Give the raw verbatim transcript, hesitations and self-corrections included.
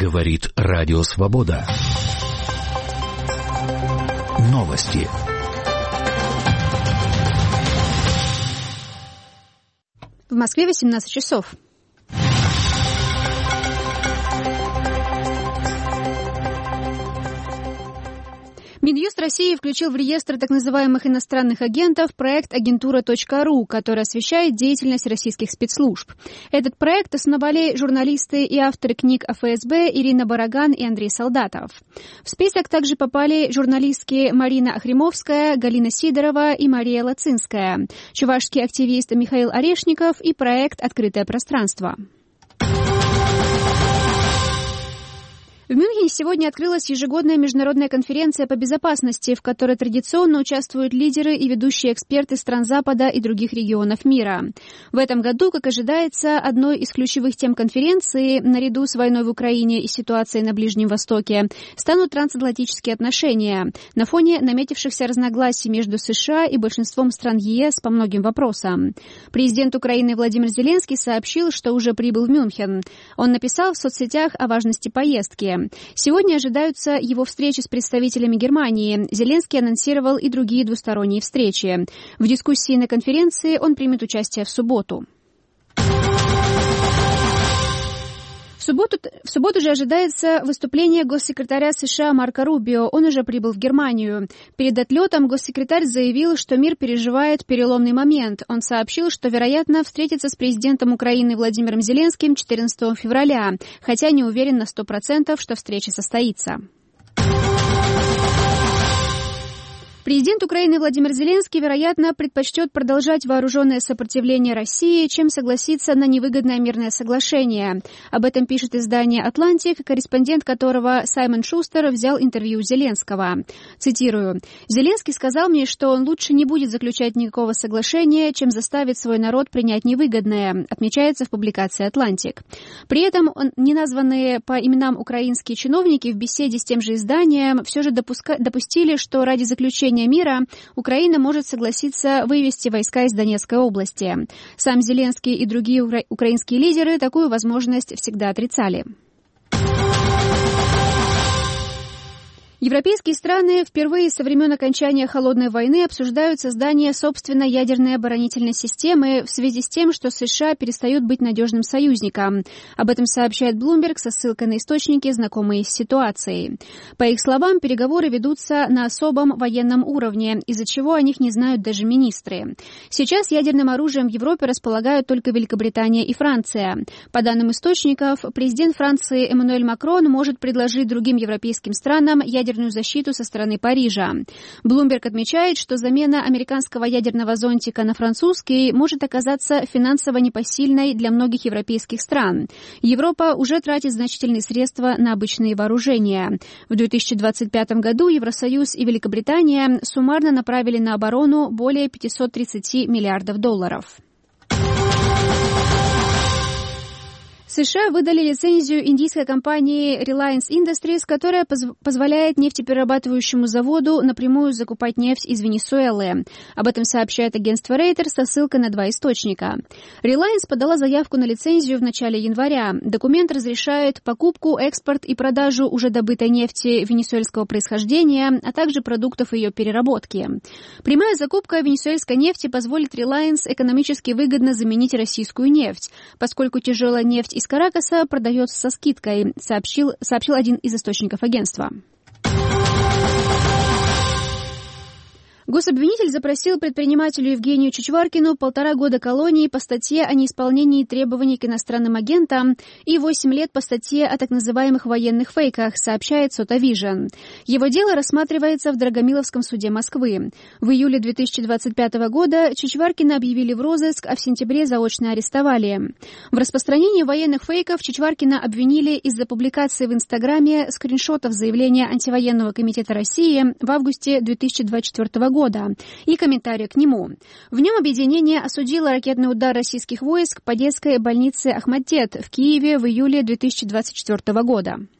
Говорит Радио Свобода. Новости. В Москве восемнадцать часов. Минюст России включил в реестр так называемых иностранных агентов проект агентура точка ру, который освещает деятельность российских спецслужб. Этот проект основали журналисты и авторы книг о эф эс бэ Ирина Бараган и Андрей Солдатов. В список также попали журналистки Марина Охримовская, Галина Сидорова и Мария Лацинская, чувашский активист Михаил Орешников и проект «Открытое пространство». В Мюнхене сегодня открылась ежегодная международная конференция по безопасности, в которой традиционно участвуют лидеры и ведущие эксперты стран Запада и других регионов мира. В этом году, как ожидается, одной из ключевых тем конференции, наряду с войной в Украине и ситуацией на Ближнем Востоке, станут трансатлантические отношения на фоне наметившихся разногласий между США и большинством стран е эс по многим вопросам. Президент Украины Владимир Зеленский сообщил, что уже прибыл в Мюнхен. Он написал в соцсетях о важности поездки. Сегодня ожидаются его встречи с представителями Германии. Зеленский анонсировал и другие двусторонние встречи. В дискуссии на конференции он примет участие в субботу. В субботу, в субботу же ожидается выступление госсекретаря США Марко Рубио. Он уже прибыл в Германию. Перед отлетом госсекретарь заявил, что мир переживает переломный момент. Он сообщил, что, вероятно, встретится с президентом Украины Владимиром Зеленским четырнадцатого февраля, хотя не уверен на сто процентов, что встреча состоится. Президент Украины Владимир Зеленский, вероятно, предпочтет продолжать вооруженное сопротивление России, чем согласиться на невыгодное мирное соглашение. Об этом пишет издание «Атлантик», корреспондент которого Саймон Шустер взял интервью у Зеленского. Цитирую. «Зеленский сказал мне, что он лучше не будет заключать никакого соглашения, чем заставит свой народ принять невыгодное», отмечается в публикации «Атлантик». При этом он, неназванные по именам украинские чиновники в беседе с тем же изданием все же допуска... допустили, что ради заключения мира Украина может согласиться вывести войска из Донецкой области. Сам Зеленский и другие укра... украинские лидеры такую возможность всегда отрицали. Европейские страны впервые со времен окончания Холодной войны обсуждают создание собственной ядерной оборонительной системы в связи с тем, что США перестают быть надежным союзником. Об этом сообщает Bloomberg со ссылкой на источники, знакомые с ситуацией. По их словам, переговоры ведутся на особом военном уровне, из-за чего о них не знают даже министры. Сейчас ядерным оружием в Европе располагают только Великобритания и Франция. По данным источников, президент Франции Эммануэль Макрон может предложить другим европейским странам ядерную защиту со стороны Парижа. Bloomberg отмечает, что замена американского ядерного зонтика на французский может оказаться финансово непосильной для многих европейских стран. Европа уже тратит значительные средства на обычные вооружения. В две тысячи двадцать пятом году Евросоюз и Великобритания суммарно направили на оборону более пятьсот тридцать миллиардов долларов. США выдали лицензию индийской компании Reliance Industries, которая поз- позволяет нефтеперерабатывающему заводу напрямую закупать нефть из Венесуэлы. Об этом сообщает агентство Reuters со ссылкой на два источника. Reliance подала заявку на лицензию в начале января. Документ разрешает покупку, экспорт и продажу уже добытой нефти венесуэльского происхождения, а также продуктов ее переработки. Прямая закупка венесуэльской нефти позволит Reliance экономически выгодно заменить российскую нефть, поскольку тяжелая нефть из Каракаса продается со скидкой, сообщил, сообщил один из источников агентства. Гособвинитель запросил предпринимателю Евгению Чичваркину полтора года колонии по статье о неисполнении требований к иностранным агентам и восемь лет по статье о так называемых военных фейках, сообщает Сотавижн. Его дело рассматривается в Драгомиловском суде Москвы. В июле две тысячи двадцать пятого года Чичваркина объявили в розыск, а в сентябре заочно арестовали. В распространении военных фейков Чичваркина обвинили из-за публикации в Инстаграме скриншотов заявления Антивоенного комитета России в августе две тысячи двадцать четвёртого года. года и комментария к нему. В нем объединение осудило ракетный удар российских войск по детской больнице Ахмаддет в Киеве в июле две тысячи двадцать четвёртого года.